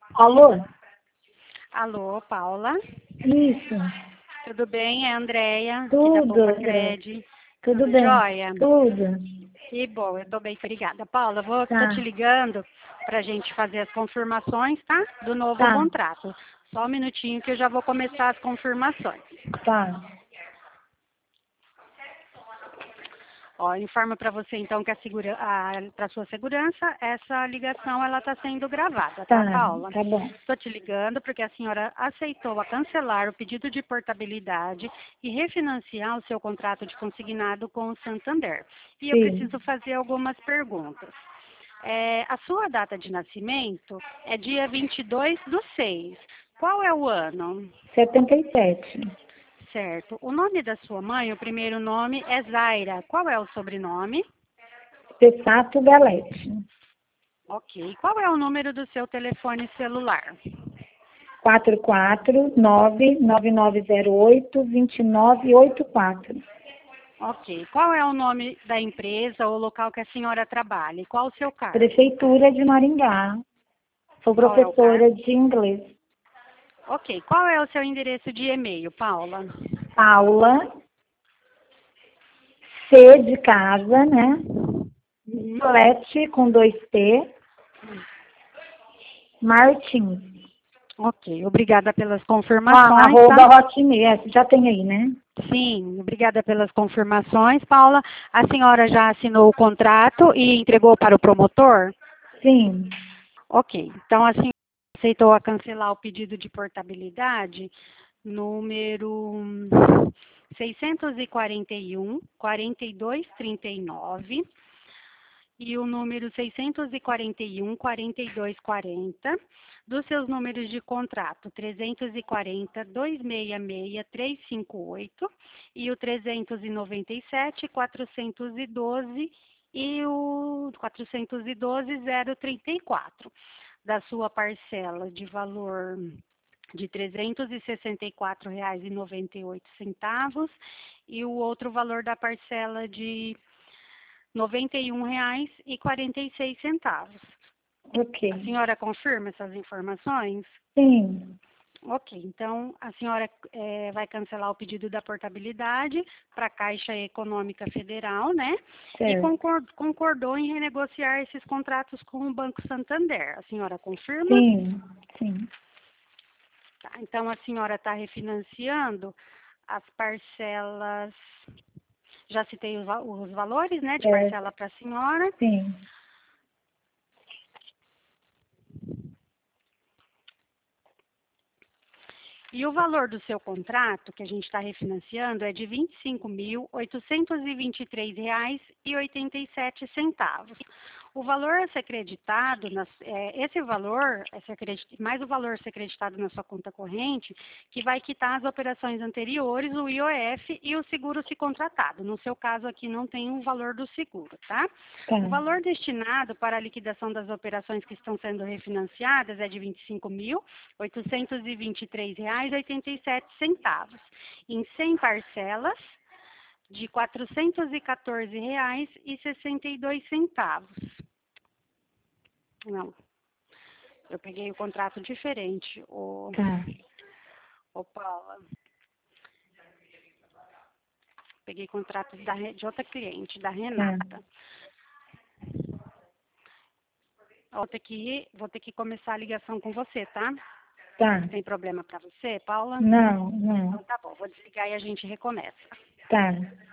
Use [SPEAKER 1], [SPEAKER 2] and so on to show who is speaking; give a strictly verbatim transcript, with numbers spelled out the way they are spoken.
[SPEAKER 1] Alô?
[SPEAKER 2] Alô, Paula?
[SPEAKER 1] Isso.
[SPEAKER 2] Tudo bem? É a Andréia, aqui da
[SPEAKER 1] Tudo,
[SPEAKER 2] Poupa
[SPEAKER 1] André.
[SPEAKER 2] Cred.
[SPEAKER 1] Tudo
[SPEAKER 2] Tudo
[SPEAKER 1] bem?
[SPEAKER 2] jóia?
[SPEAKER 1] Tudo.
[SPEAKER 2] Que bom, eu tô bem, obrigada. Paula, vou, tô
[SPEAKER 1] Tá,
[SPEAKER 2] te ligando pra gente fazer as confirmações, tá? Do novo
[SPEAKER 1] tá,
[SPEAKER 2] contrato. Só um minutinho que eu já vou começar as confirmações.
[SPEAKER 1] tá,
[SPEAKER 2] Ó, informo para você então que a segura, para sua segurança, essa ligação ela está sendo gravada, tá,
[SPEAKER 1] tá,
[SPEAKER 2] Paula?
[SPEAKER 1] tá bom.
[SPEAKER 2] Estou te ligando porque a senhora aceitou a cancelar o pedido de portabilidade e refinanciar o seu contrato de consignado com o Santander. E eu
[SPEAKER 1] Sim,
[SPEAKER 2] preciso fazer algumas perguntas. É, a sua data de nascimento é dia vinte e dois do seis. Qual é o ano?
[SPEAKER 1] setenta e sete.
[SPEAKER 2] Certo. O nome da sua mãe, o primeiro nome é Zaira. Qual é o sobrenome?
[SPEAKER 1] Pessato Galete.
[SPEAKER 2] Ok. Qual é o número do seu telefone celular?
[SPEAKER 1] quatro quatro nove nove nove zero oito dois nove oito quatro.
[SPEAKER 2] Ok. Qual é o nome da empresa ou local que a senhora trabalha? E qual o seu cargo?
[SPEAKER 1] Prefeitura de Maringá. Sou
[SPEAKER 2] Qual é o
[SPEAKER 1] professora
[SPEAKER 2] cargo?
[SPEAKER 1] de inglês.
[SPEAKER 2] Ok. Qual é o seu endereço de e-mail, Paula?
[SPEAKER 1] Paula, C de casa, né?
[SPEAKER 2] Uhum.
[SPEAKER 1] Galete com dois T. Martins.
[SPEAKER 2] Ok. Obrigada pelas
[SPEAKER 1] Ah,
[SPEAKER 2] confirmações,
[SPEAKER 1] arroba
[SPEAKER 2] tá?
[SPEAKER 1] Hotmail. Essa já tem aí, né?
[SPEAKER 2] Sim, obrigada pelas confirmações, Paula. A senhora já assinou o contrato e entregou para o promotor?
[SPEAKER 1] Sim.
[SPEAKER 2] Ok, então a senhora aceitou a cancelar o pedido de portabilidade número seiscentos e quarenta e um, quarenta e dois, trinta e nove e o número seiscentos e quarenta e um, quarenta e dois, quarenta dos seus números de contrato trezentos e quarenta, duzentos e sessenta e seis, trezentos e cinquenta e oito e o trezentos e noventa e sete, quatrocentos e doze e o quatrocentos e doze, zero trinta e quatro da sua parcela de valor de trezentos e sessenta e quatro reais e noventa e oito centavos e o outro valor da parcela de noventa e um reais e quarenta e seis centavos.
[SPEAKER 1] Ok.
[SPEAKER 2] A senhora confirma essas informações?
[SPEAKER 1] Sim.
[SPEAKER 2] Ok, então a senhora eh, vai cancelar o pedido da portabilidade para a Caixa Econômica Federal, né? E
[SPEAKER 1] Certo.
[SPEAKER 2] concor- concordou em renegociar esses contratos com o Banco Santander. A senhora confirma?
[SPEAKER 1] Sim. Sim.
[SPEAKER 2] Tá, então a senhora está refinanciando as parcelas. Já citei os, va- os valores, né, de
[SPEAKER 1] Certo.
[SPEAKER 2] parcela para a senhora.
[SPEAKER 1] Sim.
[SPEAKER 2] E o valor do seu contrato, que a gente está refinanciando, é de vinte e cinco mil, oitocentos e vinte e três reais e oitenta e sete centavos. O valor a ser creditado, nas- é, esse valor, a ser credi- mais o valor a ser creditado na sua conta corrente, que vai quitar as operações anteriores, o I O F e o seguro se contratado. No seu caso aqui não tem o valor do seguro, tá?
[SPEAKER 1] Tá.
[SPEAKER 2] O valor destinado para a liquidação das operações que estão sendo refinanciadas é de vinte e cinco mil, oitocentos e vinte e três reais e oitenta e sete centavos, em cem parcelas de quatrocentos e quatorze reais e sessenta e dois centavos. Não, eu peguei o contrato diferente, o,
[SPEAKER 1] Tá.
[SPEAKER 2] o Paula. Peguei contrato da, Re- de outra cliente, da
[SPEAKER 1] Tá.
[SPEAKER 2] Renata. Vou ter que, vou ter que começar a ligação com você, tá?
[SPEAKER 1] Tá.
[SPEAKER 2] Tem problema para você, Paula?
[SPEAKER 1] Não,
[SPEAKER 2] Então
[SPEAKER 1] não.
[SPEAKER 2] tá bom, vou desligar e a gente recomeça.
[SPEAKER 1] Tá.